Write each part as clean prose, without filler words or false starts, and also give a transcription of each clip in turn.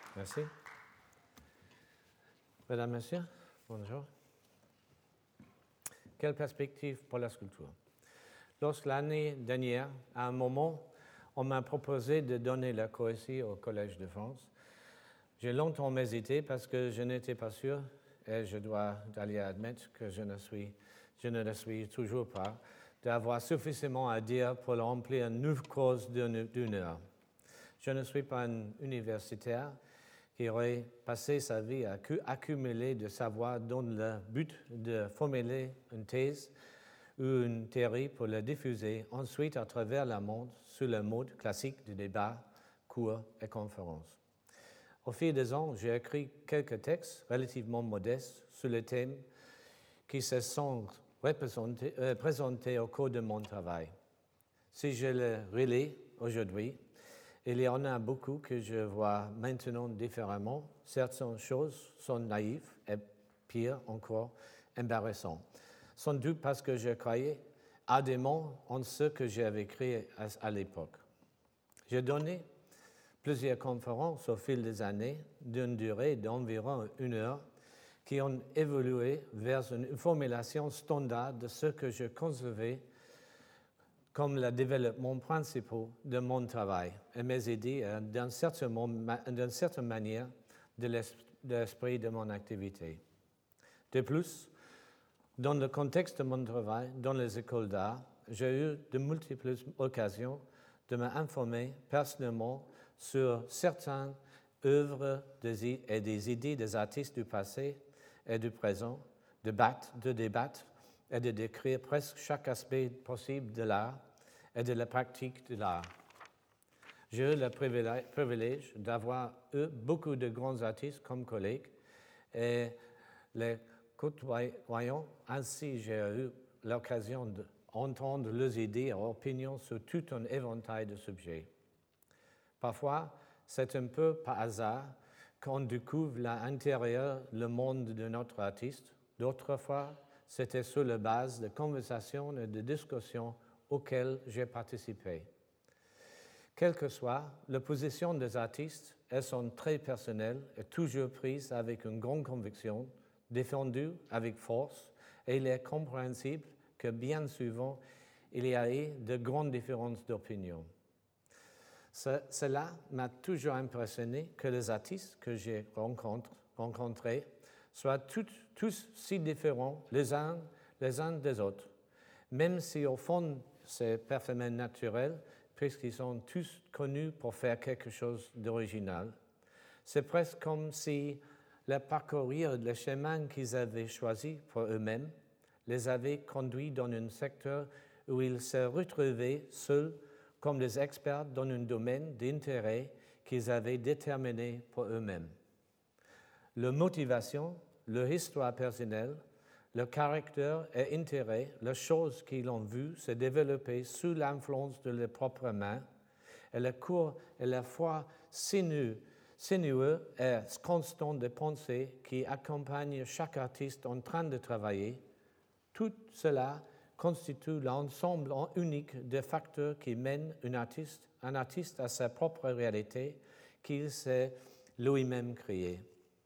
Merci. Mesdames, Messieurs, bonjour. Quelle perspective pour la sculpture? Lorsque l'année dernière, à un moment, on m'a proposé de donner le cours ici au Collège de France, j'ai longtemps hésité parce que je n'étais pas sûr, et je dois d'aller admettre que je ne le suis toujours pas, d'avoir suffisamment à dire pour remplir une nouvelle course d'une heure. Je ne suis pas un universitaire qui aurait passé sa vie à accumuler de savoir dans le but de formuler une thèse ou une théorie pour la diffuser ensuite à travers le monde sous le mode classique du débat, cours et conférences. Au fil des ans, j'ai écrit quelques textes relativement modestes sur les thèmes qui se sont présentés au cours de mon travail. Si je les relis aujourd'hui, il y en a beaucoup que je vois maintenant différemment. Certaines choses sont naïves et, pire encore, embarrassantes. Sans doute parce que je croyais ardemment en ce que j'avais écrit à l'époque. J'ai donné plusieurs conférences au fil des années d'une durée d'environ 1 heure qui ont évolué vers une formulation standard de ce que je concevais comme le développement principal de mon travail et mes idées d'une certaine manière de l'esprit de mon activité. De plus, dans le contexte de mon travail dans les écoles d'art, j'ai eu de multiples occasions de m'informer personnellement sur certaines œuvres et des idées des artistes du passé et du présent, de débattre et de décrire presque chaque aspect possible de l'art et de la pratique de l'art. J'ai eu le privilège d'avoir eu beaucoup de grands artistes comme collègues et les côtoyant. Ainsi, j'ai eu l'occasion d'entendre leurs idées et opinions sur tout un éventail de sujets. Parfois, c'est un peu par hasard qu'on découvre à l'intérieur le monde de notre artiste. D'autres fois, c'était sur la base de conversations et de discussions auxquelles j'ai participé. Quelle que soit la position des artistes, elles sont très personnelles et toujours prises avec une grande conviction, défendues avec force, et il est compréhensible que bien souvent, il y a eu de grandes différences d'opinion. Cela m'a toujours impressionné que les artistes que j'ai rencontrés soient tous si différents les uns des autres, même si au fond c'est parfaitement naturel puisqu'ils sont tous connus pour faire quelque chose d'original. C'est presque comme si le parcourir le chemin qu'ils avaient choisi pour eux-mêmes les avait conduits dans un secteur où ils se retrouvaient seuls comme des experts dans un domaine d'intérêt qu'ils avaient déterminé pour eux-mêmes. Leur motivation, leur histoire personnelle, leur caractère et intérêt, les choses qu'ils ont vues se développer sous l'influence de leurs propres mains, et le cours et la foi sinueux et constant de pensée qui accompagnent chaque artiste en train de travailler, tout cela constitue l'ensemble unique des facteurs qui mènent un artiste à sa propre réalité qu'il s'est lui-même créée.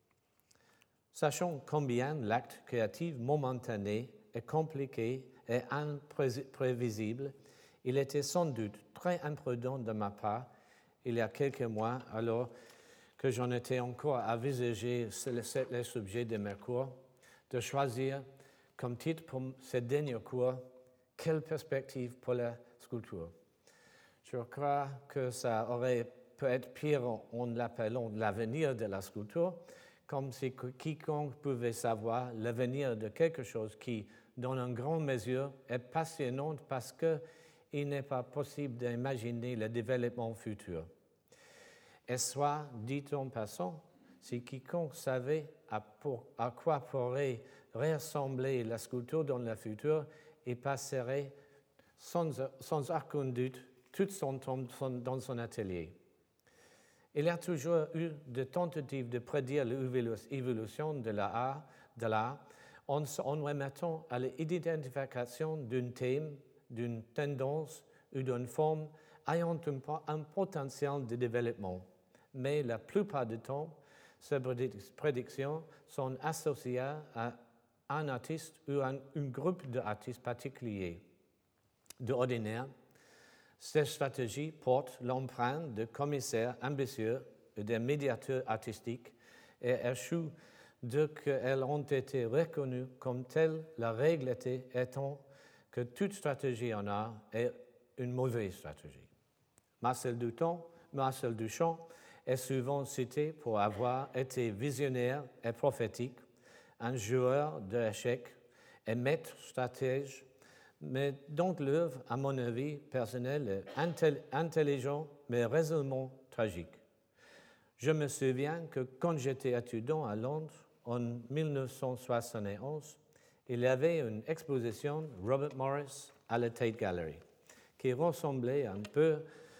Sachant combien l'acte créatif momentané est compliqué et imprévisible, il était sans doute très imprudent de ma part, il y a quelques mois, alors que j'en étais encore à envisager le sujet de mes cours, de choisir comme titre pour ce dernier cours « Quelle perspective pour la sculpture ?» Je crois que ça aurait pu être pire en l'appelant « L'avenir de la sculpture », comme si quiconque pouvait savoir l'avenir de quelque chose qui, dans une grande mesure, est passionnant parce qu'il n'est pas possible d'imaginer le développement futur. Et soit, dit en passant, si quiconque savait à quoi pourrait ressembler la sculpture dans le futur, il passerait sans aucun doute tout son temps dans son atelier. Il y a toujours eu des tentatives de prédire l'évolution de l'art en remettant à l'identification d'un thème, d'une tendance ou d'une forme ayant un potentiel de développement. mais la plupart du temps, ces prédictions sont associées à un artiste ou à un groupe d'artistes particuliers. D'ordinaire, ces stratégies portent l'empreinte de commissaires ambitieux et de médiateurs artistiques et échouent dès qu'elles ont été reconnues comme telles, la règle étant que toute stratégie en art est une mauvaise stratégie. Marcel Duchamp est souvent cité pour avoir été visionnaire et prophétique, un joueur d'échecs et maître stratège, mais dont l'œuvre, à mon avis personnel, est intelligent mais résolument tragique. Je me souviens que quand j'étais étudiant à Londres en 1971, il y avait une exposition Robert Morris à la Tate Gallery qui ressemblait un peu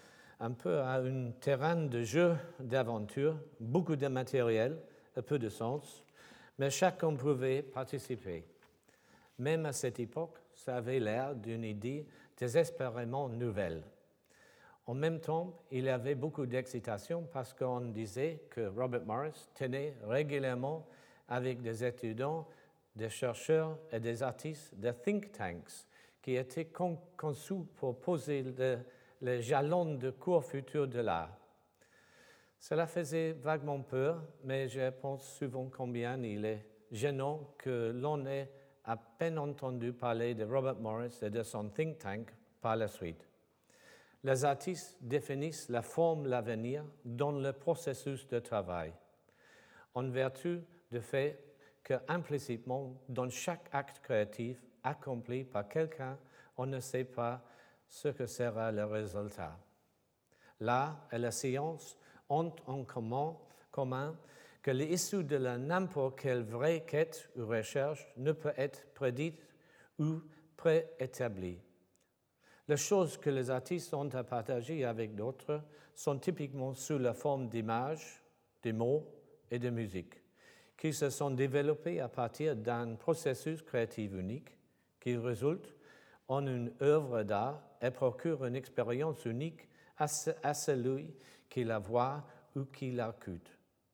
à un terrain de jeu d'aventure, beaucoup de matériel et peu de sens, mais chacun pouvait participer. Même à cette époque, ça avait l'air d'une idée désespérément nouvelle. En même temps, il y avait beaucoup d'excitation parce qu'on disait que Robert Morris tenait régulièrement avec des étudiants, des chercheurs et des artistes de think tanks qui étaient conçus pour poser les jalons de cours futurs de l'art. Cela faisait vaguement peur, mais je pense souvent combien il est gênant que l'on ait à peine entendu parler de Robert Morris et de son think tank par la suite. Les artistes définissent la forme, l'avenir dans le processus de travail, en vertu du fait qu'implicitement, dans chaque acte créatif accompli par quelqu'un, on ne sait pas ce que sera le résultat. L'art et la science ont en commun que l'issue de n'importe quelle vraie quête ou recherche ne peut être prédite ou préétablie. Les choses que les artistes ont à partager avec d'autres sont typiquement sous la forme d'images, de mots et de musique, qui se sont développées à partir d'un processus créatif unique qui résulte en une œuvre d'art et procure une expérience unique à celui qui la voit ou qui l'écoute.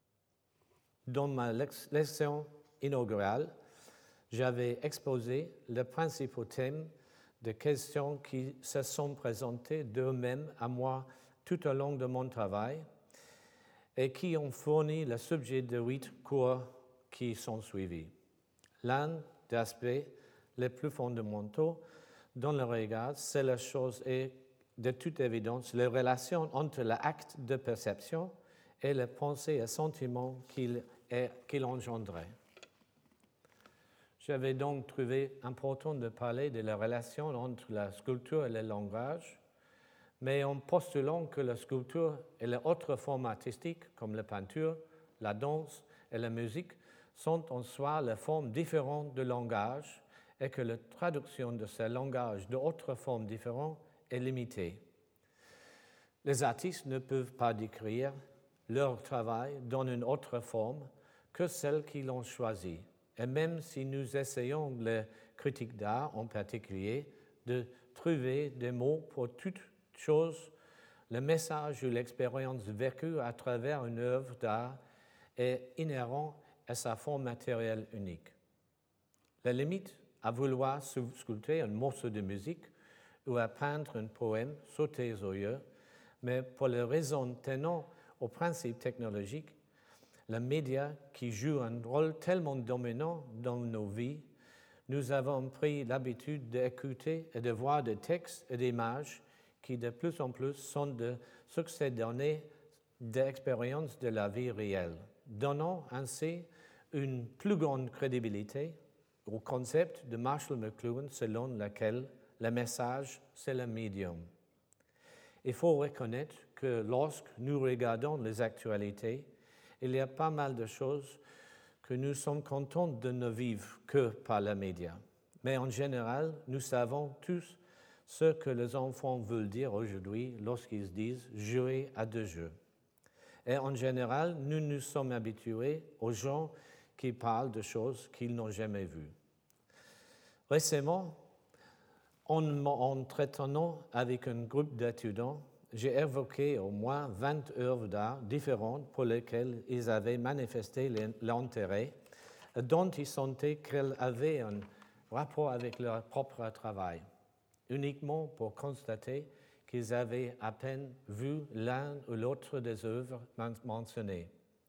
Dans ma leçon inaugurale, j'avais exposé les principaux thèmes de questions qui se sont présentées d'eux-mêmes à moi tout au long de mon travail et qui ont fourni le sujet de 8 cours qui sont suivis. L'un des aspects les plus fondamentaux dans le regard, c'est la chose et de toute évidence la relation entre l'acte de perception et les pensées et sentiments qu'il engendrait. J'avais donc trouvé important de parler de la relation entre la sculpture et le langage, mais en postulant que la sculpture et les autres formes artistiques, comme la peinture, la danse et la musique, sont en soi les formes différentes de langage et que la traduction de ces langages d'autres formes différentes est limitée. Les artistes ne peuvent pas décrire leur travail dans une autre forme que celle qu'ils ont choisie. Et même si nous essayons, les critiques d'art en particulier, de trouver des mots pour toute chose, le message ou l'expérience vécue à travers une œuvre d'art est inhérent à sa forme matérielle unique. La limite à vouloir sculpter un morceau de musique ou à peindre un poème sauté aux yeux, mais pour les raisons tenant au principe technologique, les médias qui jouent un rôle tellement dominant dans nos vies, nous avons pris l'habitude d'écouter et de voir des textes et des images qui de plus en plus sont de succédonnées d'expériences de la vie réelle, donnant ainsi une plus grande crédibilité au concept de Marshall McLuhan selon lequel le message, c'est le médium. Il faut reconnaître que lorsque nous regardons les actualités, il y a pas mal de choses que nous sommes contents de ne vivre que par les médias. Mais en général, nous savons tous ce que les enfants veulent dire aujourd'hui lorsqu'ils disent « jouer à deux jeux ». Et en général, nous nous sommes habitués aux gens qui parlent de choses qu'ils n'ont jamais vues. Récemment, en m'entretenant avec un groupe d'étudiants, j'ai évoqué au moins 20 œuvres d'art différentes pour lesquelles ils avaient manifesté l'intérêt, dont ils sentaient qu'elles avaient un rapport avec leur propre travail, uniquement pour constater qu'ils avaient à peine vu l'un ou l'autre des œuvres mentionnées.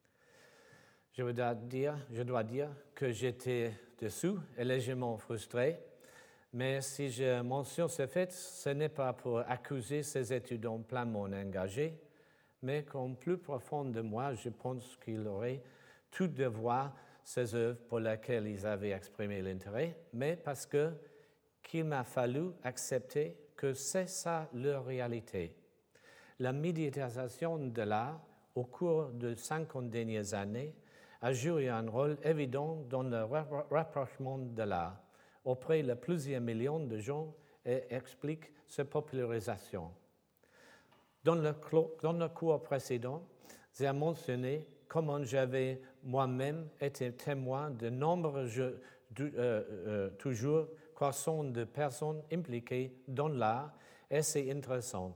Je dois dire que j'étais déçu et légèrement frustré, mais si je mentionne ce fait, ce n'est pas pour accuser ces étudiants pleinement engagés, mais qu'en plus profond de moi, je pense qu'ils auraient tout de voir ces œuvres pour lesquelles ils avaient exprimé l'intérêt, mais parce qu'il m'a fallu accepter que c'est ça leur réalité. La médiatisation de l'art au cours des 50 dernières années a joué un rôle évident dans le rapprochement de l'art auprès de plusieurs millions de gens et explique sa popularisation. Dans le cours précédent, j'ai mentionné comment j'avais moi-même été témoin de nombre toujours croissant de personnes impliquées dans l'art et c'est intéressant.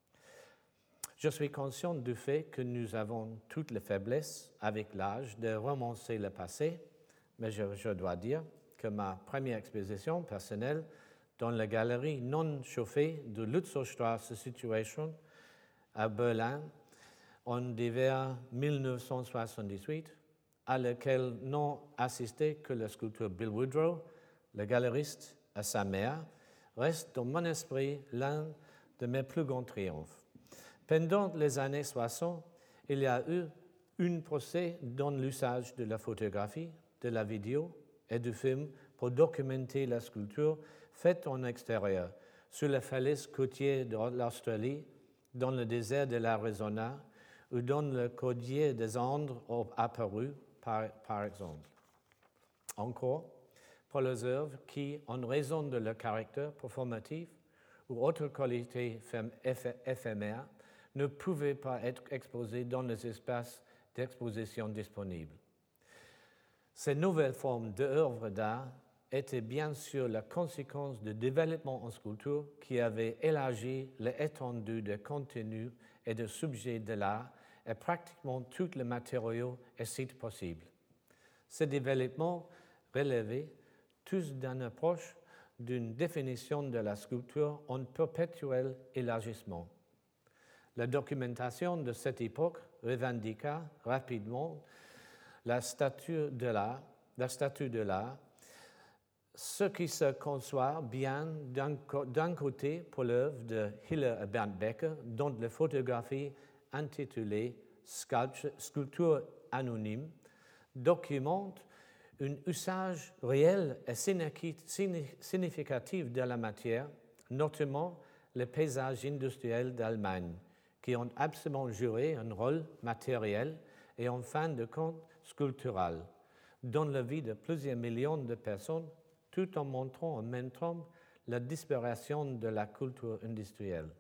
Je suis conscient du fait que nous avons toutes les faiblesses avec l'âge de romancer le passé, mais je dois dire que ma première exposition personnelle dans la galerie non chauffée de Lützowstraße Situation à Berlin en hiver 1978, à laquelle n'ont assisté que le sculpteur Bill Woodrow, le galeriste et sa mère, reste dans mon esprit l'un de mes plus grands triomphes. Pendant les années 60, il y a eu un procès dans l'usage de la photographie, de la vidéo et du film pour documenter la sculpture faite en extérieur, sur les falaises côtières de l'Australie, dans le désert de l'Arizona ou dans le collier des Andes à Pérou, par exemple. Encore, pour les œuvres qui, en raison de leur caractère performatif ou autre qualité éphémère, ne pouvaient pas être exposées dans les espaces d'exposition disponibles. Ces nouvelles formes d'œuvres d'art étaient bien sûr la conséquence du développement en sculpture qui avait élargi l'étendue des contenus et des sujets de l'art et pratiquement tous les matériaux et sites possibles. Ce développement relevait tous d'une approche d'une définition de la sculpture en perpétuel élargissement. La documentation de cette époque revendiqua rapidement la statue de l'art, ce qui se conçoit bien d'un côté pour l'œuvre de Hiller et Bernd Becker, dont la photographie intitulée Sculpture anonyme documente un usage réel et significatif de la matière, notamment les paysages industriels d'Allemagne, qui ont absolument joué un rôle matériel et en fin de compte sculptural dans la vie de plusieurs millions de personnes, tout en montrant en même temps la disparition de la culture industrielle.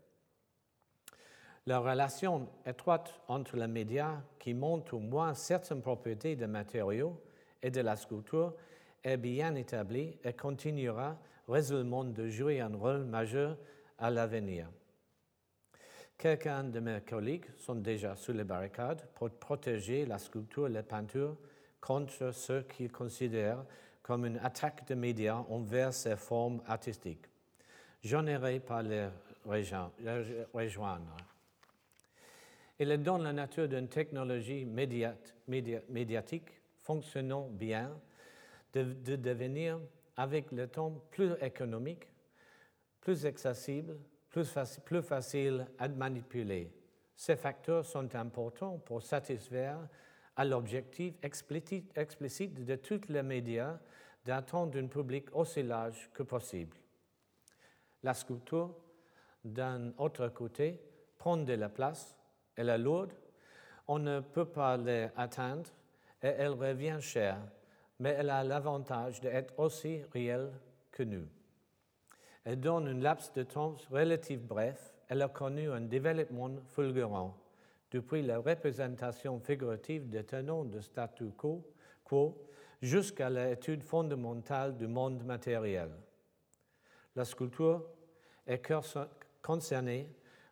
La relation étroite entre les médias qui montrent au moins certaines propriétés des matériaux et de la sculpture est bien établie et continuera résolument de jouer un rôle majeur à l'avenir. Quelques de mes collègues sont déjà sur les barricades pour protéger la sculpture et la peinture contre ce qu'ils considèrent comme une attaque des médias envers ces formes artistiques. Je n'irai pas les rejoindre. Il est dans la nature d'une technologie médiatique fonctionnant bien de devenir avec le temps plus économique, plus accessible, plus facile à manipuler. Ces facteurs sont importants pour satisfaire à l'objectif explicite de tous les médias d'atteindre un public aussi large que possible. La sculpture, d'un autre côté, prend de la place, elle est lourde, on ne peut pas l'atteindre et elle revient chère, mais elle a l'avantage d'être aussi réelle que nous. Et dans un laps de temps relativement bref, elle a connu un développement fulgurant, depuis la représentation figurative des tenants de statu quo jusqu'à l'étude fondamentale du monde matériel. La sculpture est concernée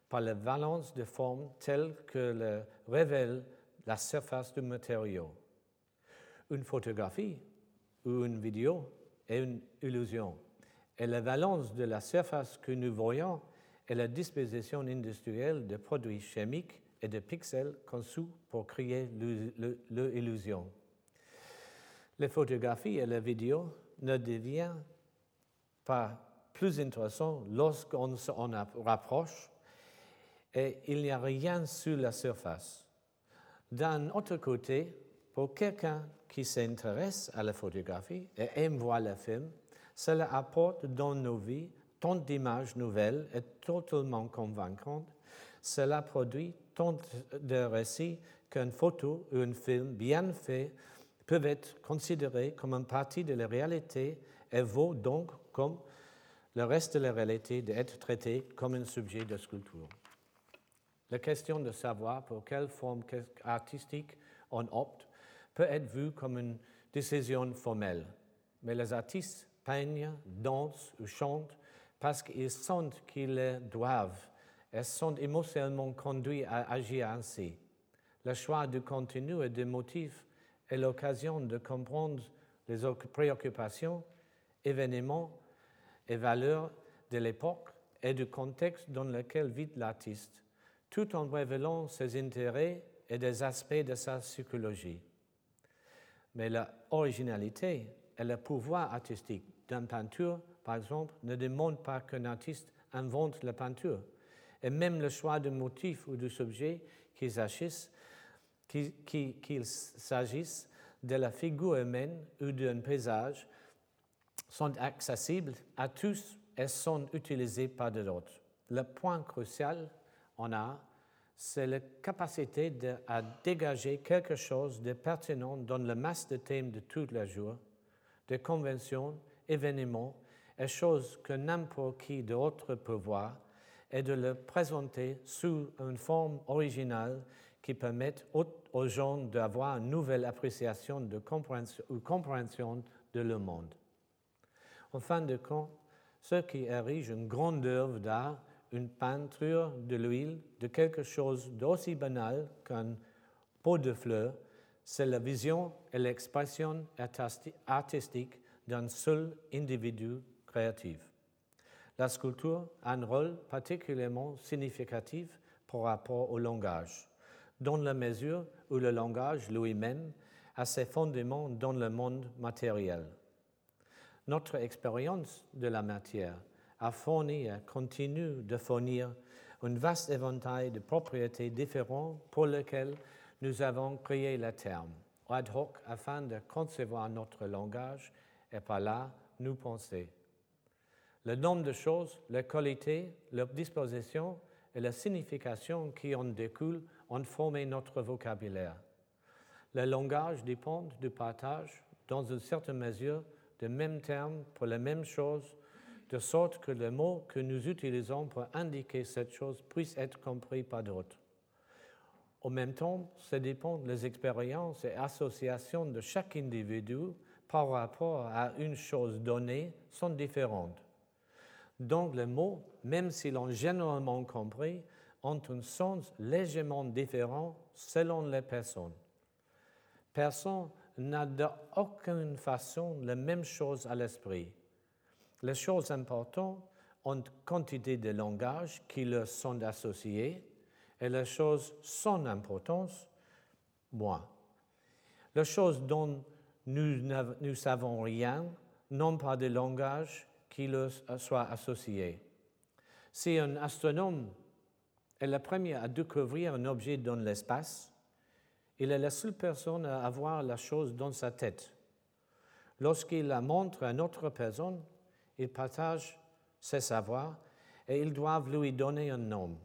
par la valence de forme telle que le révèle la surface du matériau. Une photographie ou une vidéo est une illusion, et la valence de la surface que nous voyons est la disposition industrielle de produits chimiques et de pixels conçus pour créer l'illusion. Les photographies et la vidéo ne deviennent pas plus intéressantes lorsqu'on s'en rapproche et il n'y a rien sur la surface. D'un autre côté, pour quelqu'un qui s'intéresse à la photographie et aime voir le film, cela apporte dans nos vies tant d'images nouvelles et totalement convaincantes. Cela produit tant de récits qu'une photo ou un film bien fait peuvent être considérés comme une partie de la réalité et vaut donc, comme le reste de la réalité, d'être traité comme un sujet de sculpture. La question de savoir pour quelle forme artistique on opte peut être vue comme une décision formelle, mais les artistes peignent, dansent ou chantent parce qu'ils sentent qu'ils le doivent et sont émotionnellement conduits à agir ainsi. Le choix du contenu et des motifs est l'occasion de comprendre les préoccupations, événements et valeurs de l'époque et du contexte dans lequel vit l'artiste, tout en révélant ses intérêts et des aspects de sa psychologie. Mais l'originalité et le pouvoir artistique d'une peinture, par exemple, ne demandent pas qu'un artiste invente la peinture. Et même le choix du motif ou du sujet qu'il s'agisse de la figure humaine ou d'un paysage sont accessibles à tous et sont utilisés par d'autres. Le point crucial en art, c'est la capacité à dégager quelque chose de pertinent dans la masse de thèmes de tous les jours, de conventions, événements et choses que n'importe qui d'autre peut voir, et de le présenter sous une forme originale qui permette aux gens d'avoir une nouvelle appréciation de compréhension de le monde. En fin de compte, ce qui érige une grande œuvre d'art, une peinture, de l'huile, de quelque chose d'aussi banal qu'un pot de fleurs, c'est la vision et l'expression artistique d'un seul individu créatif. La sculpture a un rôle particulièrement significatif par rapport au langage, dans la mesure où le langage lui-même a ses fondements dans le monde matériel. Notre expérience de la matière a fourni et continue de fournir un vaste éventail de propriétés différentes pour lesquelles nous avons créé le terme ad hoc afin de concevoir notre langage et par là nous penser. Le nombre de choses, la qualité, leur disposition et la signification qui en découlent ont formé notre vocabulaire. Le langage dépend du partage, dans une certaine mesure, des mêmes termes pour les mêmes choses, de sorte que les mots que nous utilisons pour indiquer cette chose puissent être compris par d'autres. En même temps, ça dépend des expériences et associations de chaque individu par rapport à une chose donnée sont différentes. Donc les mots, même s'ils sont généralement compris, ont un sens légèrement différent selon les personnes. Personne n'a d'aucune façon la même chose à l'esprit. Les choses importantes ont une quantité de langage qui leur sont associées et les choses sans importance, moins. Les choses dont nous savons rien n'ont pas de langage qui leur soit associé. Si un astronome est le premier à découvrir un objet dans l'espace, il est la seule personne à avoir la chose dans sa tête. Lorsqu'il la montre à une autre personne, il partage ses savoirs et ils doivent lui donner un nom.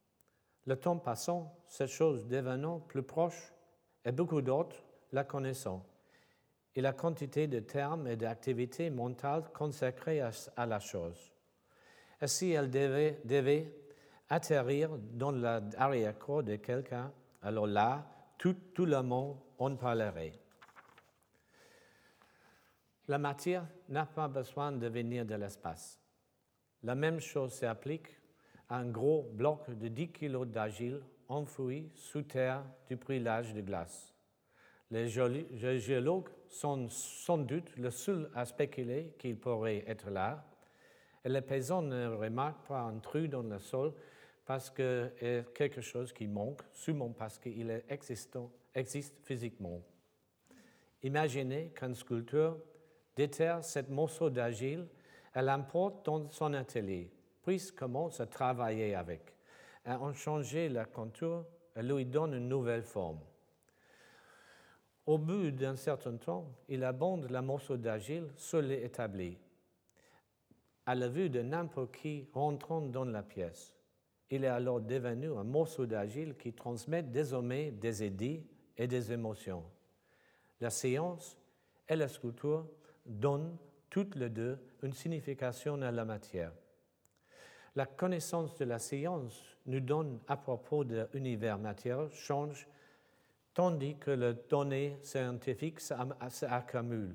Le temps passant, cette chose devenant plus proche et beaucoup d'autres la connaissant. Et la quantité de termes et d'activités mentales consacrées à la chose. Et si elle devait atterrir dans l'arrière-cour de quelqu'un, alors là, tout le monde en parlerait. La matière n'a pas besoin de venir de l'espace. La même chose s'applique un gros bloc de 10 kg d'argile enfoui sous terre depuis l'âge de glace. Les géologues sont sans doute le seul à spéculer qu'il pourrait être là, et les paysans ne remarquent pas un trou dans le sol parce que c'est quelque chose qui manque, sûrement parce qu'il existe physiquement. Imaginez qu'un sculpteur déterre ce morceau d'argile et l'emporte dans son atelier, puis commence à travailler avec, à en changer la contour et lui donne une nouvelle forme. Au bout d'un certain temps, il abonde le morceau d'argile sol établi, à la vue de n'importe qui rentrant dans la pièce. Il est alors devenu un morceau d'argile qui transmet désormais des idées et des émotions. La science et la sculpture donnent toutes les deux une signification à la matière. La connaissance de la science nous donne à propos de l'univers matériel change, tandis que les données scientifiques s'accumulent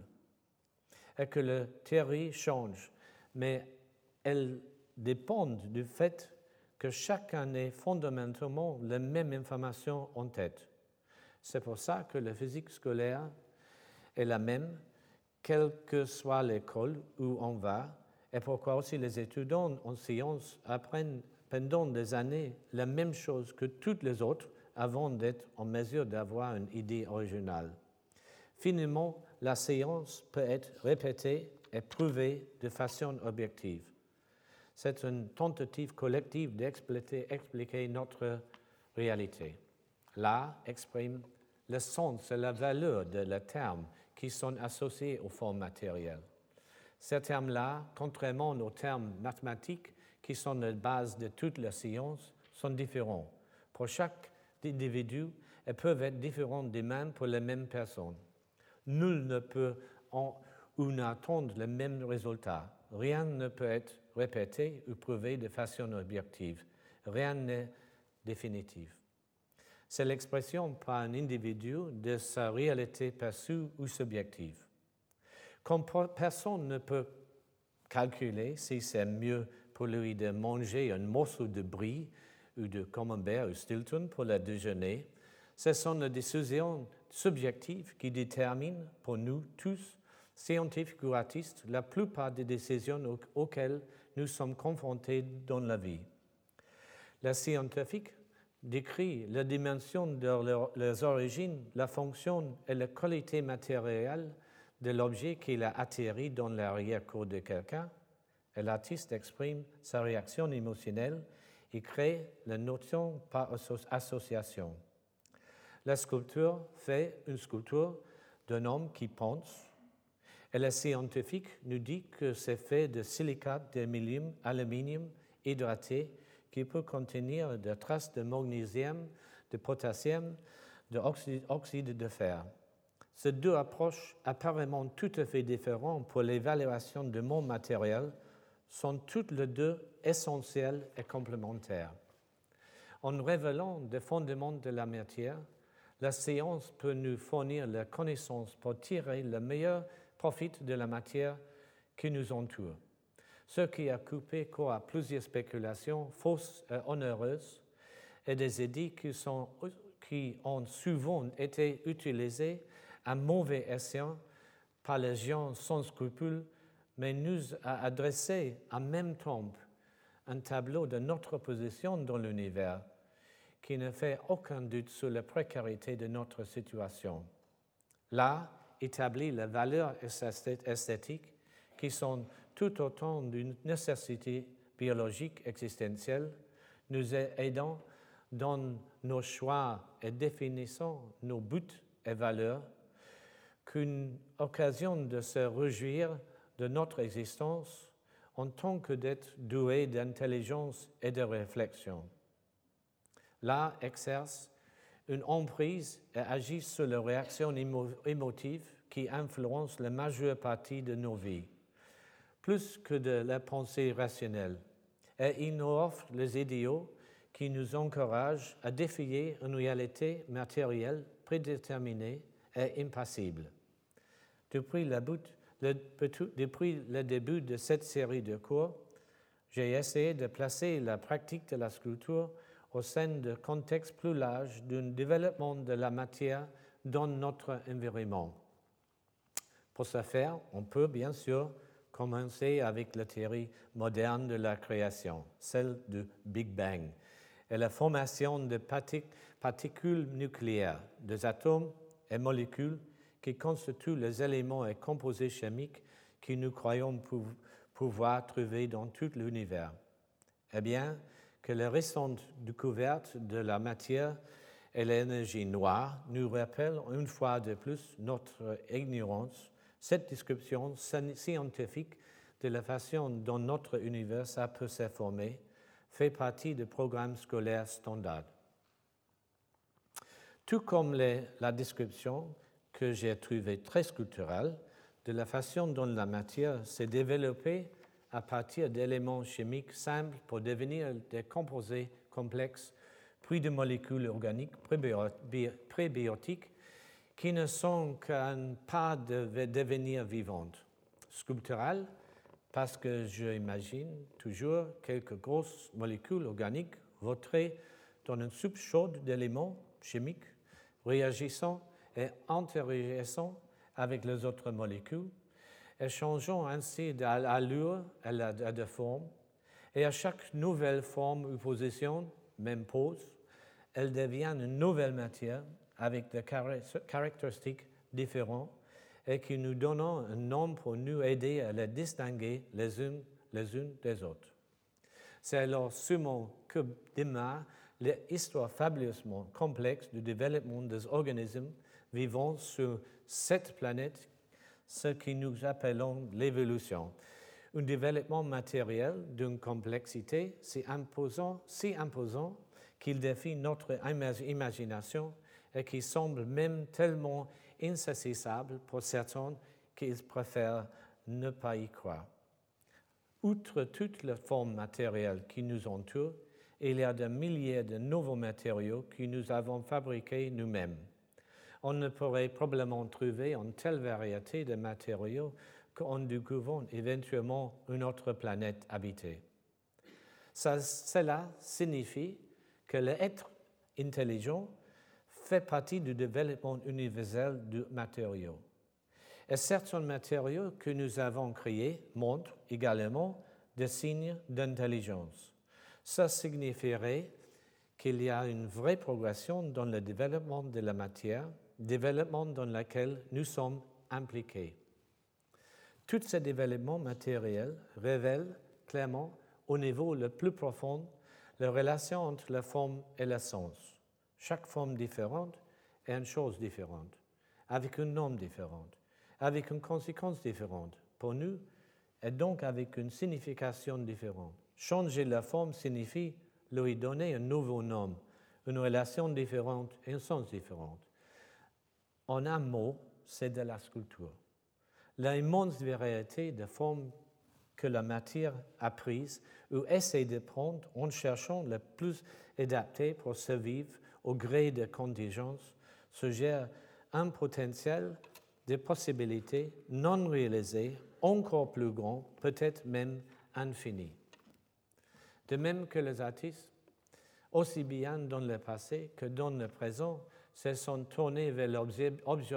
et que les théories changent, mais elles dépendent du fait que chacun ait fondamentalement la même information en tête. C'est pour ça que la physique scolaire est la même, quelle que soit l'école où on va, et pourquoi aussi les étudiants en sciences apprennent pendant des années la même chose que toutes les autres avant d'être en mesure d'avoir une idée originale. Finalement, la science peut être répétée et prouvée de façon objective. C'est une tentative collective d'expliquer notre réalité. L'art exprime le sens et la valeur des termes qui sont associés aux formes matérielles. Ces termes-là, contrairement aux termes mathématiques qui sont la base de toute la science, sont différents pour chaque individu et peuvent être différents des mêmes pour les mêmes personnes. Nul ne peut ou n'attendre le même résultat. Rien ne peut être répété ou prouvé de façon objective. Rien n'est définitif. C'est l'expression par un individu de sa réalité perçue ou subjective. Comme personne ne peut calculer si c'est mieux pour lui de manger un morceau de brie ou de camembert ou Stilton pour le déjeuner, ce sont les décisions subjectives qui déterminent pour nous tous, scientifiques ou artistes, la plupart des décisions auxquelles nous sommes confrontés dans la vie. La scientifique décrit la dimension de leurs origines, la fonction et la qualité matérielle de l'objet qui a atterri dans l'arrière-cour de quelqu'un, et l'artiste exprime sa réaction émotionnelle et crée la notion par association. La sculpture fait une sculpture d'un homme qui pense, et la scientifique nous dit que c'est fait de silicate d'aluminium hydraté qui peut contenir des traces de magnésium, de potassium, d'oxyde de fer. Ces deux approches apparemment tout à fait différentes pour l'évaluation du monde matériel sont toutes les deux essentielles et complémentaires. En révélant des fondements de la matière, la science peut nous fournir la connaissance pour tirer le meilleur profit de la matière qui nous entoure. Ce qui a coupé court à plusieurs spéculations fausses et onéreuses et des idées qui ont souvent été utilisées à mauvais escient par les gens sans scrupules, mais nous a adressé en même temps un tableau de notre position dans l'univers qui ne fait aucun doute sur la précarité de notre situation. L'art établit les valeurs esthétiques qui sont tout autant d'une nécessité biologique existentielle, nous aidant dans nos choix et définissant nos buts et valeurs, qu'une occasion de se réjouir de notre existence en tant que d'être doué d'intelligence et de réflexion. L'art exerce une emprise et agit sur les réactions émotives qui influencent la majeure partie de nos vies, plus que de la pensée rationnelle, et il nous offre les idéaux qui nous encouragent à défier une réalité matérielle prédéterminée et impassible. Depuis le début de cette série de cours, j'ai essayé de placer la pratique de la sculpture au sein de contexte plus large d'un développement de la matière dans notre environnement. Pour ce faire, on peut bien sûr commencer avec la théorie moderne de la création, celle du Big Bang, et la formation de particules nucléaires, des atomes et molécules qui constituent les éléments et composés chimiques que nous croyons pouvoir trouver dans tout l'univers. Eh bien, que les récentes découvertes de la matière et l'énergie noire nous rappellent une fois de plus notre ignorance. Cette description scientifique de la façon dont notre univers a pu se former fait partie du programme scolaire standard. Tout comme la description que j'ai trouvée très sculpturale de la façon dont la matière s'est développée à partir d'éléments chimiques simples pour devenir des composés complexes, puis de molécules organiques prébiotiques qui ne sont qu'un pas de devenir vivantes. Sculpturales, parce que j'imagine toujours quelques grosses molécules organiques vautrées dans une soupe chaude d'éléments chimiques, réagissant et interagissant avec les autres molécules, et changeant ainsi d'allure et de forme, et à chaque nouvelle forme ou position, même pose, elle devient une nouvelle matière avec des caractéristiques différentes et qui nous donnent un nom pour nous aider à les distinguer les unes des autres. C'est alors sûrement que démarre l'histoire fabuleusement complexe du développement des organismes vivant sur cette planète, ce que nous appelons l'évolution. Un développement matériel d'une complexité si imposant qu'il défie notre imagination et qui semble même tellement insaisissable pour certains qu'ils préfèrent ne pas y croire. Outre toutes les formes matérielles qui nous entourent, il y a des milliers de nouveaux matériaux que nous avons fabriqués nous-mêmes. On ne pourrait probablement trouver une telle variété de matériaux qu'en découvrant éventuellement une autre planète habitée. Cela signifie que l'être intelligent fait partie du développement universel du matériau. Et certains matériaux que nous avons créés montrent également des signes d'intelligence. Ça signifierait qu'il y a une vraie progression dans le développement de la matière, développement dans lequel nous sommes impliqués. Tous ces développements matériels révèlent clairement, au niveau le plus profond, la relation entre la forme et l'essence. Chaque forme différente est une chose différente, avec un nom différent, avec une conséquence différente pour nous, et donc avec une signification différente. Changer la forme signifie lui donner un nouveau nom, une relation différente et un sens différent. En un mot, c'est de la sculpture. L'immense variété de formes que la matière a prises ou essaie de prendre en cherchant le plus adapté pour survivre au gré des contingences suggère un potentiel de possibilités non réalisées encore plus grand, peut-être même infini. De même que les artistes, aussi bien dans le passé que dans le présent, se sont tournés vers l'objet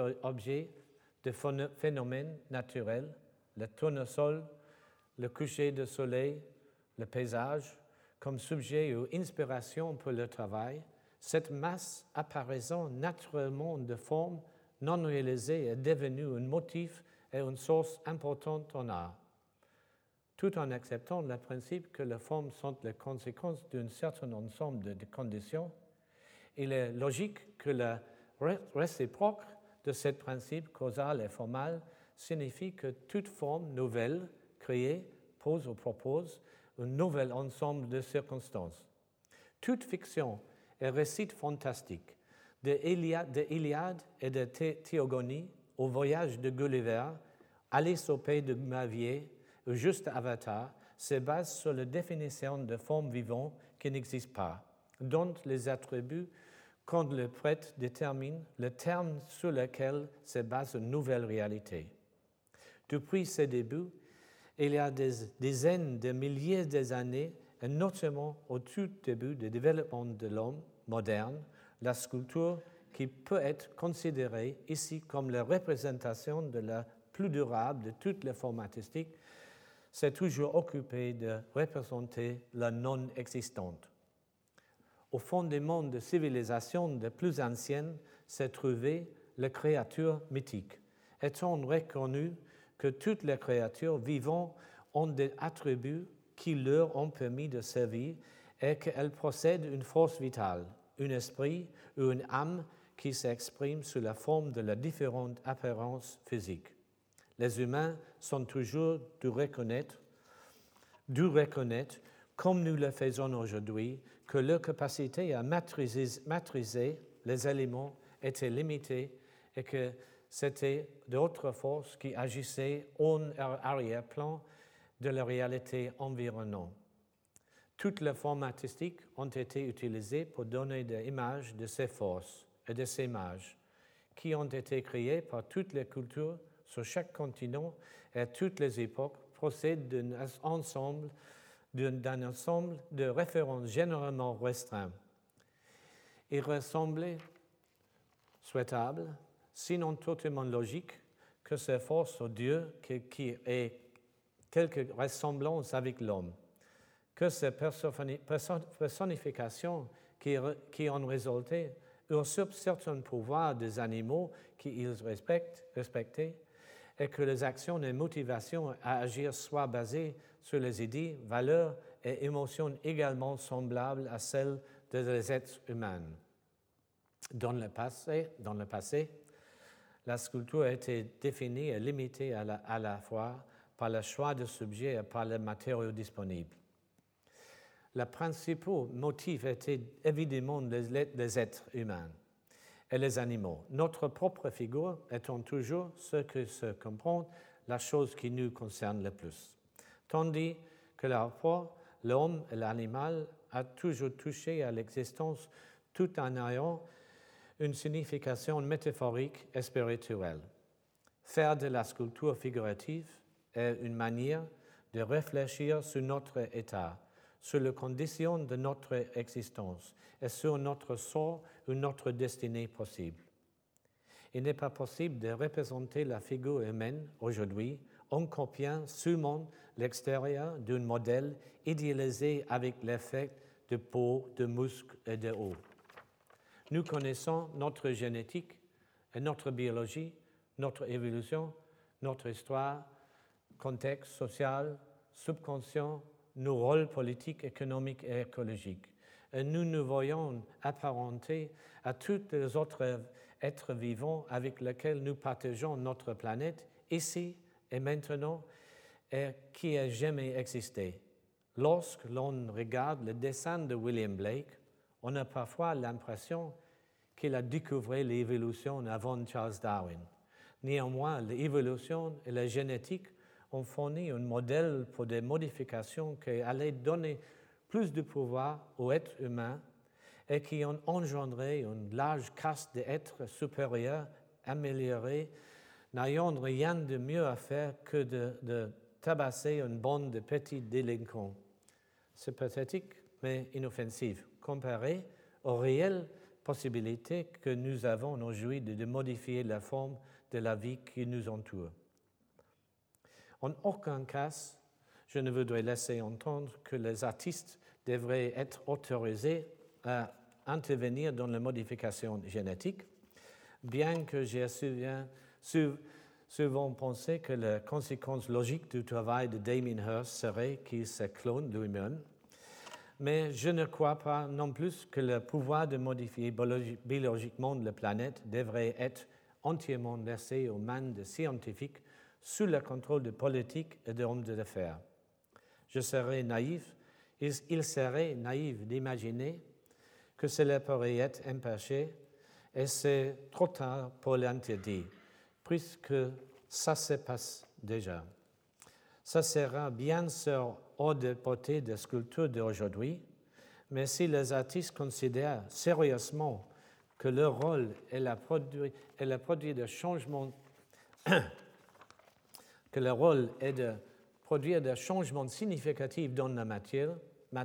de phénomènes naturels, le tournesol, le coucher de soleil, le paysage, comme sujet ou inspiration pour le travail, cette masse apparaissant naturellement de formes non réalisées est devenue un motif et une source importante en art. Tout en acceptant le principe que les formes sont les conséquences d'un certain ensemble de conditions, il est logique que la réciproque de ce principe causal et formal signifie que toute forme nouvelle créée pose ou propose un nouvel ensemble de circonstances. Toute fiction et récit fantastique, de Iliade et de Théogonie au voyage de Gulliver, à l'Épopée de Mavier, ou juste Avatar, se base sur la définition de formes vivantes qui n'existent pas, dont les attributs quand le prêtre détermine le terme sur lequel se base une nouvelle réalité. Depuis ses débuts, il y a des dizaines de milliers d'années, et notamment au tout début du développement de l'homme moderne, la sculpture, qui peut être considérée ici comme la représentation de la plus durable de toutes les formes artistiques, s'est toujours occupée de représenter la non-existante. Au fondement des civilisations les plus anciennes s'est trouvée la créature mythique, étant reconnu que toutes les créatures vivantes ont des attributs qui leur ont permis de survivre et qu'elles possèdent une force vitale, un esprit ou une âme qui s'exprime sous la forme de leurs différentes apparences physiques. Les humains sont toujours dû reconnaître, comme nous le faisons aujourd'hui, que leur capacité à maîtriser les éléments était limitée et que c'était d'autres forces qui agissaient en arrière-plan de la réalité environnante. Toutes les formes artistiques ont été utilisées pour donner des images de ces forces et de ces mages qui ont été créées par toutes les cultures sur chaque continent et à toutes les époques procèdent d'un ensemble de références généralement restreintes. Il ressemblait souhaitable, sinon totalement logique, que ces forces aux dieux qui aient quelque ressemblance avec l'homme, que ces personnifications qui en résultaient usurpent certains pouvoirs des animaux qu'ils respectaient et que les actions et motivations à agir soient basées sur les idées, valeurs et émotions également semblables à celles des êtres humains. Dans le passé, la sculpture a été définie et limitée à la fois par le choix de subjets et par les matériaux disponibles. Le principal motif était évidemment les êtres humains et les animaux. Notre propre figure étant toujours ce que se comprend la chose qui nous concerne le plus. Tandis que le rapport, l'homme et l'animal a toujours touché à l'existence tout en ayant une signification métaphorique et spirituelle. Faire de la sculpture figurative est une manière de réfléchir sur notre état, sur les conditions de notre existence et sur notre sort ou notre destinée possible. Il n'est pas possible de représenter la figure humaine aujourd'hui en copiant seulement l'extérieur d'un modèle idéalisé avec l'effet de peau, de muscles et de os. Nous connaissons notre génétique et notre biologie, notre évolution, notre histoire, contexte social, subconscient, nos rôles politiques, économiques et écologiques. Et nous nous voyons apparentés à tous les autres êtres vivants avec lesquels nous partageons notre planète, ici et maintenant, et qui n'a jamais existé. Lorsque l'on regarde le dessin de William Blake, on a parfois l'impression qu'il a découvert l'évolution avant Charles Darwin. Néanmoins, l'évolution et la génétique ont fourni un modèle pour des modifications qui allaient donner plus de pouvoir aux êtres humains et qui ont engendré une large caste d'êtres supérieurs, améliorés, n'ayant rien de mieux à faire que de tabasser une bande de petits délinquants. C'est pathétique, mais inoffensif, comparé aux réelles possibilités que nous avons aujourd'hui de modifier la forme de la vie qui nous entoure. En aucun cas, je ne voudrais laisser entendre que les artistes devraient être autorisés à intervenir dans la modification génétique, bien que j'ai souvent pensé que la conséquence logique du travail de Damien Hirst serait qu'il se clone lui-même. Mais je ne crois pas non plus que le pouvoir de modifier biologiquement la planète devrait être entièrement laissé aux mains des scientifiques sous le contrôle de politiques et d'hommes d'affaires. Il serait naïf d'imaginer que cela pourrait être empêché et c'est trop tard pour l'interdire, puisque ça se passe déjà. Ça sera bien sûr hors de portée des sculptures d'aujourd'hui, mais si les artistes considèrent sérieusement que leur rôle est le produit de changement, que le rôle est de produire des changements significatifs dans la matière,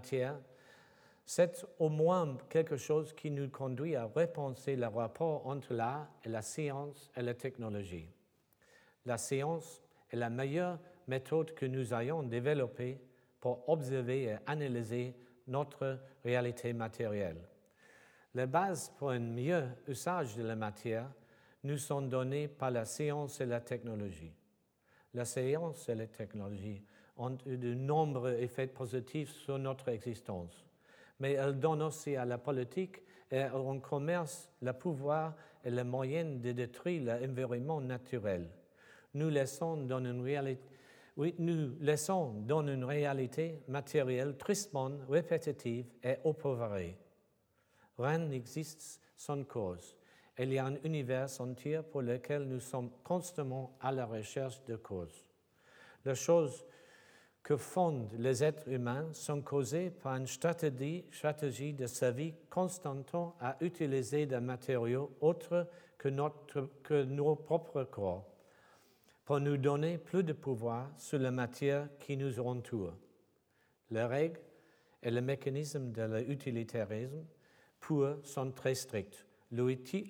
c'est au moins quelque chose qui nous conduit à repenser le rapport entre l'art et la science et la technologie. La science est la meilleure méthode que nous ayons développée pour observer et analyser notre réalité matérielle. Les bases pour un meilleur usage de la matière nous sont données par la science et la technologie. La science et la technologie ont eu de nombreux effets positifs sur notre existence, mais elles donnent aussi à la politique et au commerce le pouvoir et les moyens de détruire l'environnement naturel. Nous laissons dans une réalité matérielle tristement répétitive et oppovrée. Rien n'existe sans cause. Il y a un univers entier pour lequel nous sommes constamment à la recherche de causes. Les choses que fondent les êtres humains sont causées par une stratégie de survie constante à utiliser des matériaux autres que nos propres corps pour nous donner plus de pouvoir sur la matière qui nous entoure. Les règles et le mécanisme de l'utilitarisme pur sont très stricts. L'outil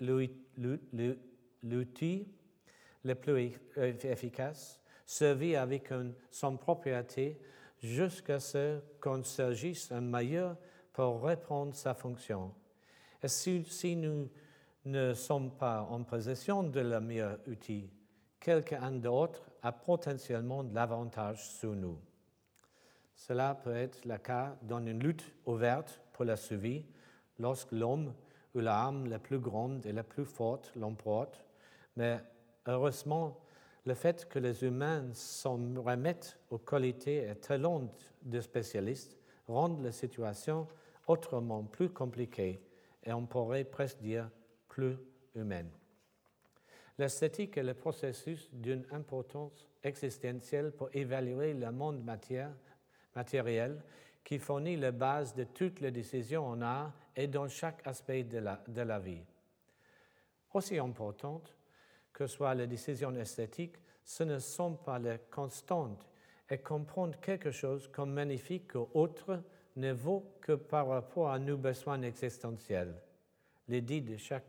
le plus efficace servit avec son propriété jusqu'à ce qu'on s'agisse un meilleur pour reprendre sa fonction. Et si nous ne sommes pas en possession de le meilleur outil, quelqu'un d'autre a potentiellement de l'avantage sur nous. Cela peut être le cas dans une lutte ouverte pour la survie, lorsque l'homme ou l'arme la plus grande et la plus forte l'emporte, mais heureusement, le fait que les humains s'en remettent aux qualités et talents de spécialistes rend la situation autrement plus compliquée et on pourrait presque dire plus humaine. L'esthétique est le processus d'une importance existentielle pour évaluer le monde matériel qui fournit la base de toutes les décisions en art et dans chaque aspect de la vie. Aussi importantes que soient les décisions esthétiques, ce ne sont pas les constantes et comprendre quelque chose comme magnifique ou autre ne vaut que par rapport à nos besoins existentiels. L'idée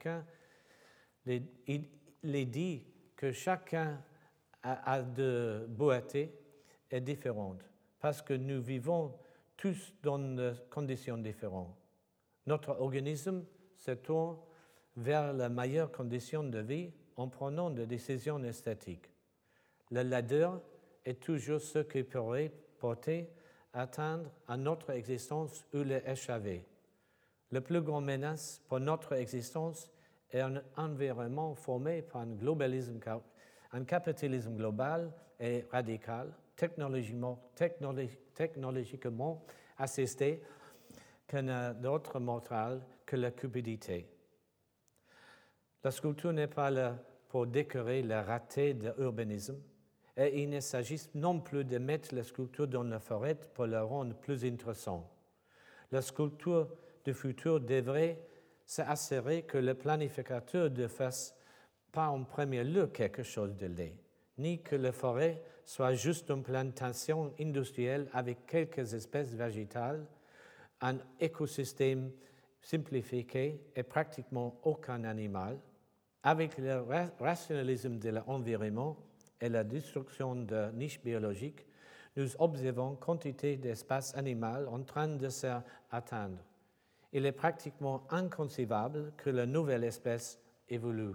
que chacun a de beauté est différente parce que nous vivons tous dans des conditions différentes. Notre organisme se tourne vers la meilleure condition de vie en prenant des décisions esthétiques. Le laideur est toujours ce qui pourrait porter atteindre à notre existence ou l'échapper. La plus grande menace pour notre existence est un environnement formé par un capitalisme global et radical, technologiquement assisté, qui n'a d'autre mortal que la cupidité. La sculpture n'est pas là pour décorer les ratés de l'urbanisme, et il ne s'agit non plus de mettre la sculpture dans la forêt pour la rendre plus intéressante. La sculpture du futur devrait s'assurer que le planificateur ne fasse pas en premier lieu quelque chose de laid, ni que la forêt soit juste une plantation industrielle avec quelques espèces végétales, un écosystème simplifié et pratiquement aucun animal. Avec le rationalisme de l'environnement et la destruction de niches biologiques, nous observons quantité d'espaces animaux en train de s'atteindre. Il est pratiquement inconcevable que la nouvelle espèce évolue.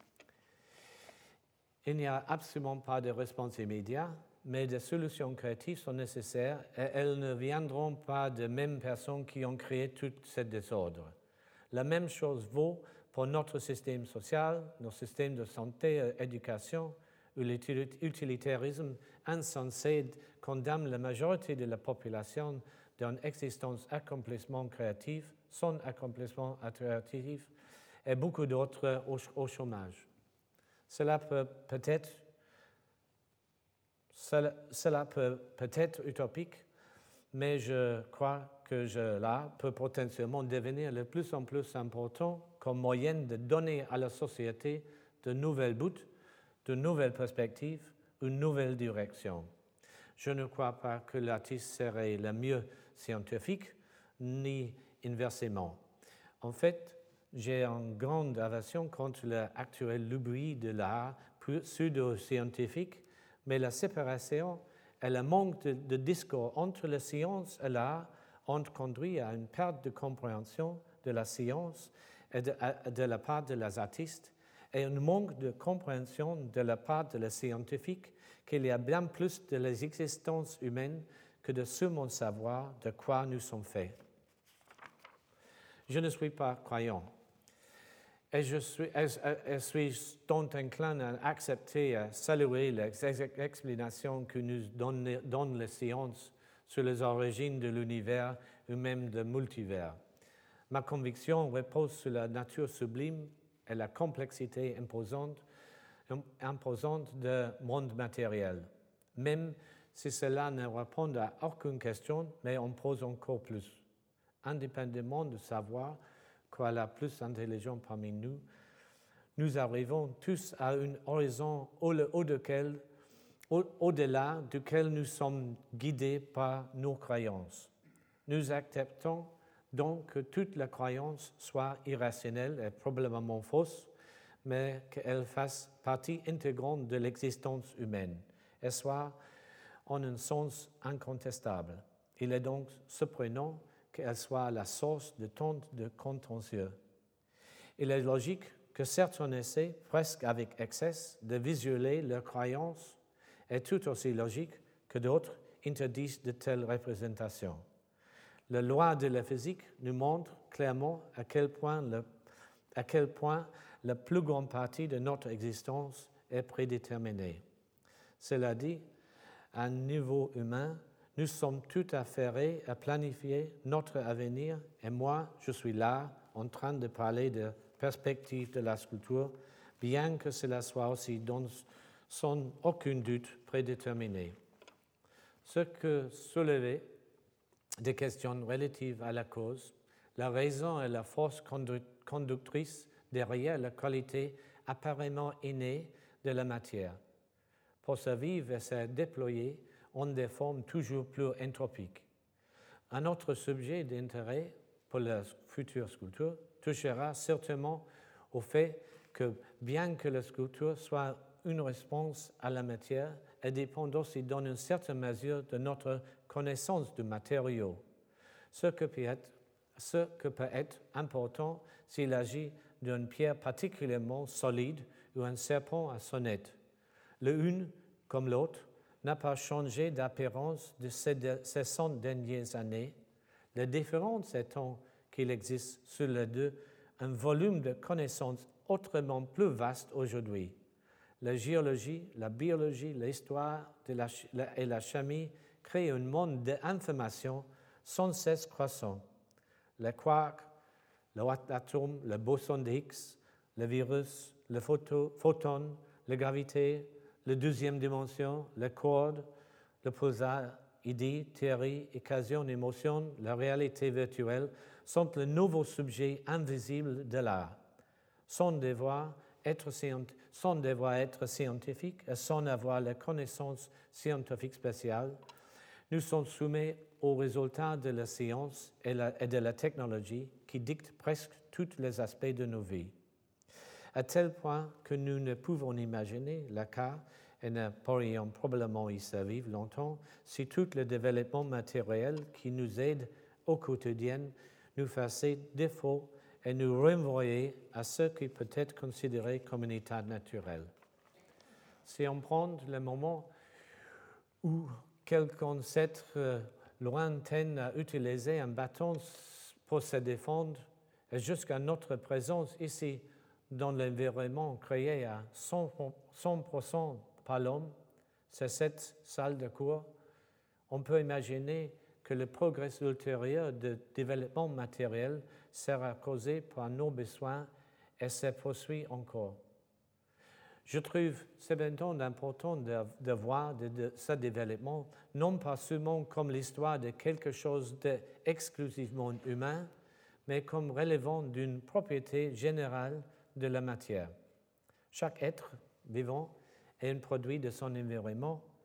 Il n'y a absolument pas de réponse immédiate, mais des solutions créatives sont nécessaires et elles ne viendront pas des mêmes personnes qui ont créé tout ce désordre. La même chose vaut pour notre système social, nos systèmes de santé et d'éducation, où l'utilitarisme insensé condamne la majorité de la population d'une existence accomplissement créatif, sans accomplissement créatif, et beaucoup d'autres au chômage. Cela peut être utopique, mais je crois que cela peut potentiellement devenir de plus en plus important comme moyen de donner à la société de nouvelles buts, de nouvelles perspectives, une nouvelle direction. Je ne crois pas que l'artiste serait le mieux scientifique, ni inversement. En fait, j'ai une grande aversion contre l'actuel lubie de l'art pseudo-scientifique, mais la séparation et le manque de discours entre la science et l'art ont conduit à une perte de compréhension de la science et de la part des artistes et un manque de compréhension de la part des scientifiques qu'il y a bien plus de l'existence humaine que de seulement savoir de quoi nous sommes faits. Je ne suis pas croyant et je suis donc inclin à accepter et à saluer les explanations que nous donne la science sur les origines de l'univers ou même du multivers. Ma conviction repose sur la nature sublime et la complexité imposante du monde matériel, même si cela ne répond à aucune question, mais en pose encore plus. Indépendamment de savoir quoi la plus intelligente parmi nous, nous arrivons tous à un horizon au-delà duquel nous sommes guidés par nos croyances. Nous acceptons donc que toute la croyance soit irrationnelle et probablement fausse, mais qu'elle fasse partie intégrante de l'existence humaine et soit en un sens incontestable. Il est donc surprenant qu'elle soit la source de tant de contentieux. Il est logique que certains essaient, presque avec excès, de visualiser leurs croyances, et tout aussi logique que d'autres interdisent de telles représentations. La loi de la physique nous montre clairement à quel point la plus grande partie de notre existence est prédéterminée. Cela dit, à un niveau humain, nous sommes tout affairés à planifier notre avenir et moi, je suis là en train de parler de perspective de la sculpture, bien que cela soit aussi sans aucun doute prédéterminé. Ce que soulever des questions relatives à la cause, la raison et la force conductrice derrière la qualité apparemment innée de la matière. Pour survivre et se déployer en des formes toujours plus entropiques. Un autre sujet d'intérêt pour la future sculpture touchera certainement au fait que bien que la sculpture soit une réponse à la matière, elle dépend aussi dans une certaine mesure de notre connaissance du matériau, ce que peut être important s'il agit d'une pierre particulièrement solide ou un serpent à sonnette. L'une, comme l'autre, n'a pas changé d'apparence de ces 100 dernières années. La différence étant qu'il existe sur les deux un volume de connaissances autrement plus vaste aujourd'hui. La géologie, la biologie, l'histoire et la chimie créent un monde d'informations sans cesse croissant. Les quarks, l'atome, le boson de Higgs, le virus, le photon, la gravité, la deuxième dimension, les cordes, le pulsar, idée, théorie, occasion, émotion, la réalité virtuelle sont les nouveaux sujets invisibles de l'art, sans devoir être scientifiques et sans avoir la connaissance scientifique spéciale. Nous sommes soumis aux résultats de la science et de la technologie qui dictent presque tous les aspects de nos vies, à tel point que nous ne pouvons imaginer le cas et ne pourrions probablement y survivre longtemps si tout le développement matériel qui nous aide au quotidien nous faisait défaut et nous renvoyer à ce qui peut être considéré comme un état naturel. Si on prend le moment où quelqu'un ancêtre lointain a utilisé un bâton pour se défendre, et jusqu'à notre présence ici, dans l'environnement créé à 100% par l'homme, c'est cette salle de cours, on peut imaginer que le progrès ultérieur de développement matériel sera causé par nos besoins et se poursuit encore. Je trouve cependant important de voir ce développement non pas seulement comme l'histoire de quelque chose d'exclusivement humain, mais comme relevant d'une propriété générale de la matière. Chaque être vivant est un produit de son environnement.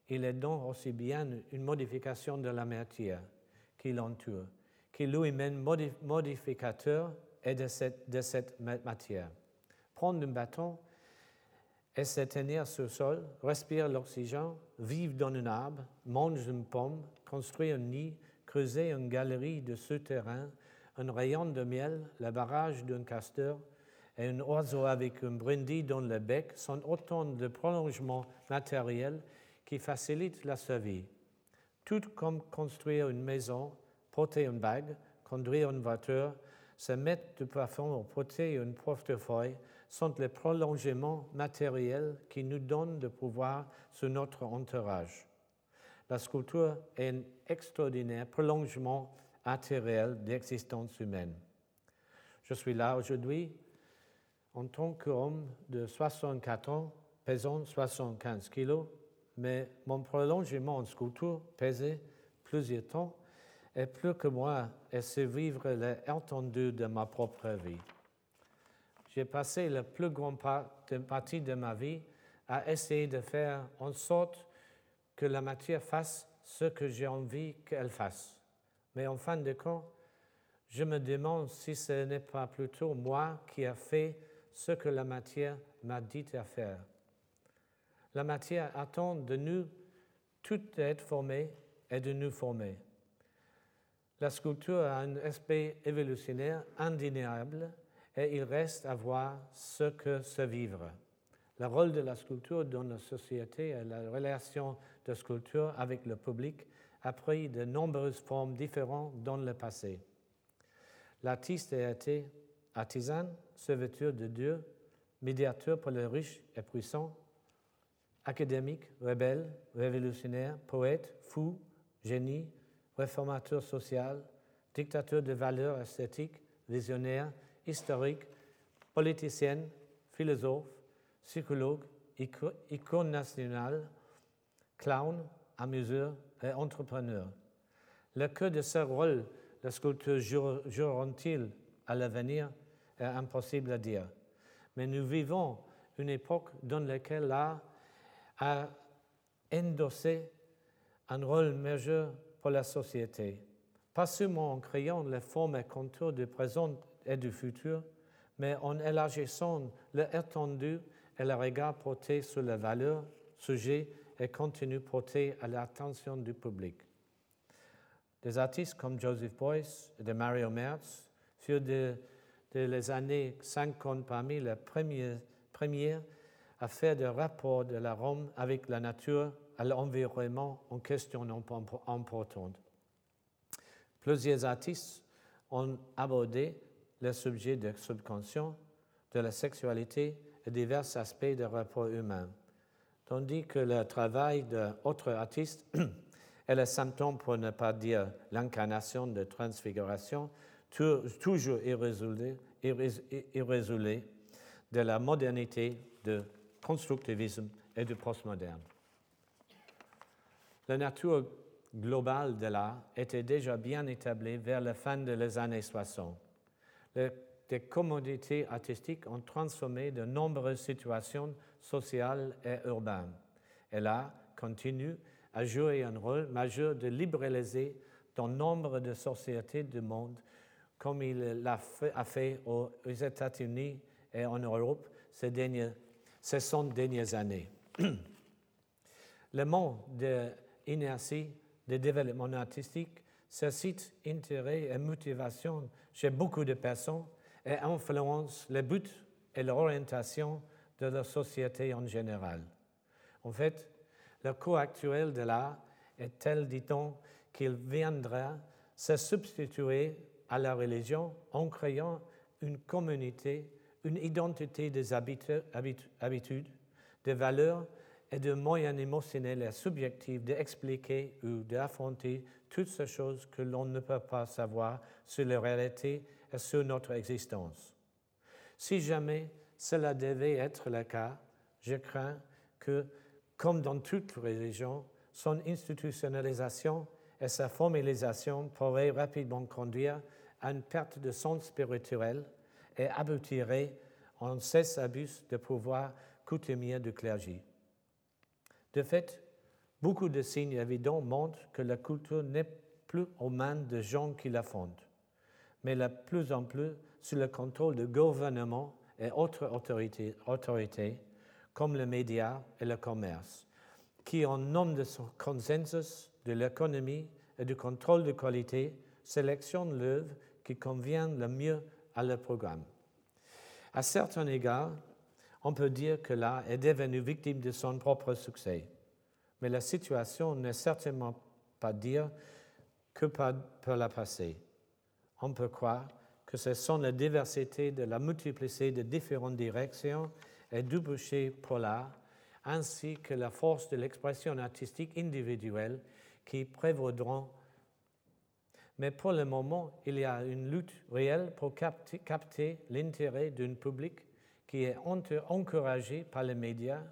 il est donc aussi bien une modification de la matière qui l'entoure, qui lui-même modificateur est de cette matière. Prendre un bâton et se tenir sur le sol, respirer l'oxygène, vivre dans un arbre, manger une pomme, construire un nid, creuser une galerie de souterrain, un rayon de miel, le barrage d'un castor et un oiseau avec un brindille dans le bec sont autant de prolongements matériels qui facilitent la survie. Tout comme construire une maison, porter une bague, conduire une voiture, se mettre du plafond ou porter un portefeuille sont les prolongements matériels qui nous donnent de pouvoir sur notre entourage. La sculpture est un extraordinaire prolongement matériel d'existence humaine. Je suis là aujourd'hui en tant qu'homme de 64 ans, pesant 75 kilos, mais mon prolongement en sculpture pesait plusieurs temps et plus que moi et survivre l'étendue de ma propre vie. J'ai passé la plus grande partie de ma vie à essayer de faire en sorte que la matière fasse ce que j'ai envie qu'elle fasse. Mais en fin de compte, je me demande si ce n'est pas plutôt moi qui ai fait ce que la matière m'a dit à faire. La matière attend de nous tout être formé et de nous former. La sculpture a un aspect évolutionnaire indéniable et il reste à voir ce que c'est vivre. Le rôle de la sculpture dans la société et la relation de sculpture avec le public a pris de nombreuses formes différentes dans le passé. L'artiste a été artisan, serviteur de Dieu, médiateur pour les riches et puissants, académique, rebelle, révolutionnaire, poète, fou, génie, réformateur social, dictateur de valeurs esthétiques, visionnaire, historique, politicien, philosophe, psychologue, icône nationale, clown, amuseur et entrepreneur. Le cœur de ce rôle, la sculpture joueront-ils à l'avenir est impossible à dire. Mais nous vivons une époque dans laquelle l'art a endossé un rôle majeur pour la société, pas seulement en créant les formes et contours du présent et du futur, mais en élargissant l'étendue et le regard porté sur les valeurs, sujets et contenus portés à l'attention du public. Des artistes comme Joseph Beuys et de Mario Merz furent de les années 50 parmi les premiers à faire des rapports de la Rome avec la nature et l'environnement en question importante. Plusieurs artistes ont abordé le sujet de subconscient, de la sexualité et divers aspects des rapports humains, tandis que le travail d'autres artistes est le symptôme, pour ne pas dire l'incarnation de transfiguration, toujours irrésolu de la modernité, du constructivisme et du postmoderne. La nature globale de l'art était déjà bien établie vers la fin des années 60. Les commodités artistiques ont transformé de nombreuses situations sociales et urbaines. Et l'art continue à jouer un rôle majeur de libéraliser dans nombre de sociétés du monde, comme il l'a fait aux États-Unis et en Europe ces 100 dernières années. Le manque d'inertie de développement artistique suscite intérêt et motivation chez beaucoup de personnes et influence les buts et l'orientation de la société en général. En fait, le cours actuel de l'art est tel, dit-on, qu'il viendra se substituer à la religion en créant une communauté, une identité des habitudes, des valeurs et de moyens émotionnels et subjectifs d'expliquer ou d'affronter toutes ces choses que l'on ne peut pas savoir sur la réalité et sur notre existence. Si jamais cela devait être le cas, je crains que, comme dans toute religion, son institutionnalisation et sa formalisation pourraient rapidement conduire à une perte de sens spirituel et aboutirait en cesse-abus de pouvoir coutumier du clergé. De fait, Beaucoup de signes évidents montrent que la culture n'est plus aux mains de gens qui la fondent, mais de plus en plus sous le contrôle de gouvernements et autres autorités comme les médias et le commerce, qui, en nom de son consensus, de l'économie et du contrôle de qualité, sélectionnent l'œuvre qui convient le mieux à leur programme. À certains égards, on peut dire que l'art est devenu victime de son propre succès, mais la situation n'est certainement pas dire que par la passé. On peut croire que ce sont la diversité de la multiplicité de différentes directions et débouchés pour l'art, ainsi que la force de l'expression artistique individuelle qui prévaudront. Mais pour le moment, il y a une lutte réelle pour capter l'intérêt d'un public qui est encouragé par les médias,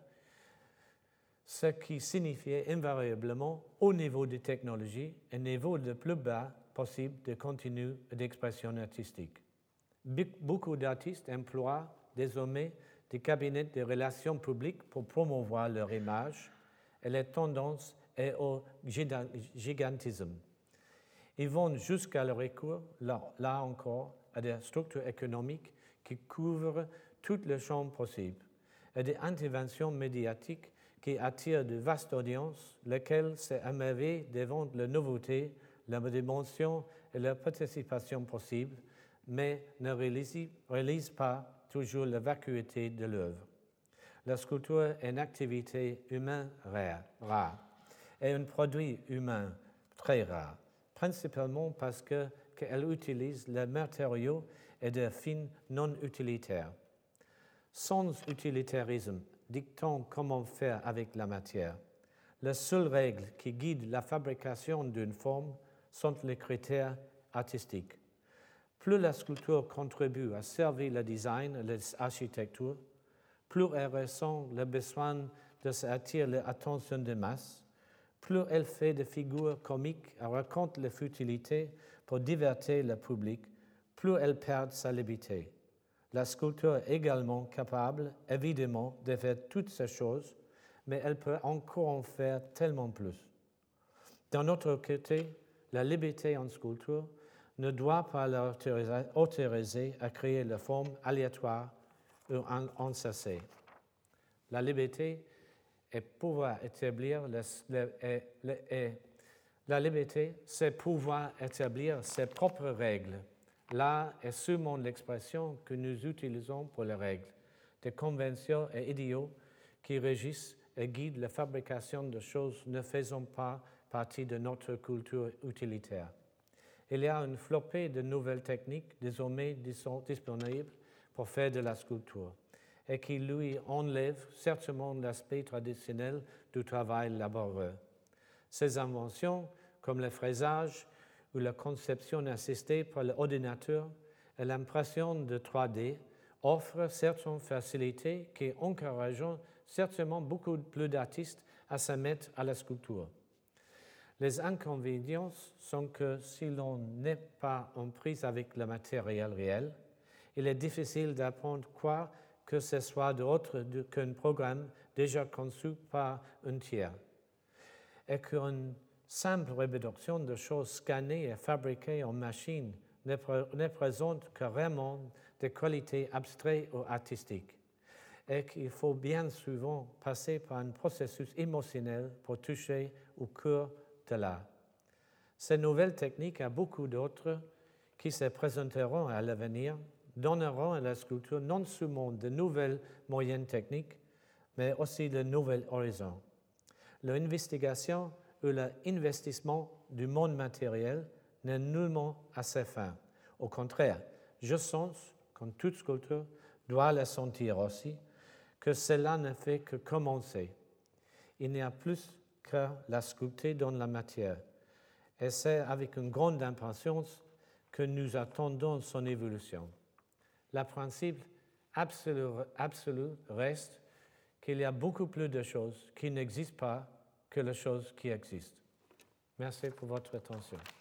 ce qui signifie invariablement au niveau des technologies un niveau le plus bas possible de contenu et d'expression artistique. Beaucoup d'artistes emploient désormais des cabinets de relations publiques pour promouvoir leur image et la tendance est au gigantisme. Ils vont jusqu'à le recours, là encore, à des structures économiques qui couvrent tout le champ possible et des interventions médiatiques qui attirent de vastes audiences, lesquelles s'émerveillent devant la nouveauté, la dimension et la participation possible, mais ne réalisent pas toujours la vacuité de l'œuvre. La sculpture est une activité humaine rare et un produit humain très rare, principalement parce qu'elle utilise les matériaux et des fins non utilitaires. Sans utilitarisme dictant comment faire avec la matière, les seules règles qui guident la fabrication d'une forme sont les critères artistiques. Plus la sculpture contribue à servir le design et l'architecture, plus elle ressent le besoin de s'attirer l'attention des masses, plus elle fait des figures comiques et raconte les futilités pour divertir le public, plus elle perd sa liberté. La sculpture est également capable, évidemment, de faire toutes ces choses, mais elle peut encore en faire tellement plus. D'un autre côté, la liberté en sculpture ne doit pas l'autoriser à créer des formes aléatoires ou encensées. La liberté est pouvoir établir c'est pouvoir établir ses propres règles. L'art est seulement l'expression que nous utilisons pour les règles, des conventions et idéaux qui régissent et guident la fabrication de choses ne faisant pas partie de notre culture utilitaire. Il y a une flopée de nouvelles techniques désormais disponibles pour faire de la sculpture et qui lui enlèvent certainement l'aspect traditionnel du travail laborieux. Ces inventions, comme le fraisage ou la conception assistée par l'ordinateur et l'impression de 3D, offrent certaines facilités qui encouragent certainement beaucoup plus d'artistes à se mettre à la sculpture. Les inconvénients sont que si l'on n'est pas en prise avec le matériel réel, il est difficile d'apprendre quoi que ce soit d'autre qu'un programme déjà conçu par un tiers, et qu'une simple reproduction de choses scannées et fabriquées en machine ne présente que vraiment des qualités abstraites ou artistiques, et qu'il faut bien souvent passer par un processus émotionnel pour toucher au cœur de l'art. Ces nouvelles techniques et beaucoup d'autres qui se présenteront à l'avenir donneront à la sculpture non seulement de nouvelles moyens techniques, mais aussi de nouveaux horizons. L'investigation ou l'investissement du monde matériel n'est nullement à ses fins. Au contraire, je sens, comme toute sculpture doit le sentir aussi, que cela ne fait que commencer. Il n'y a plus que la sculpter dans la matière. Et c'est avec une grande impatience que nous attendons son évolution. Le principe absolu reste qu'il y a beaucoup plus de choses qui n'existent pas que les choses qui existent. Merci pour votre attention.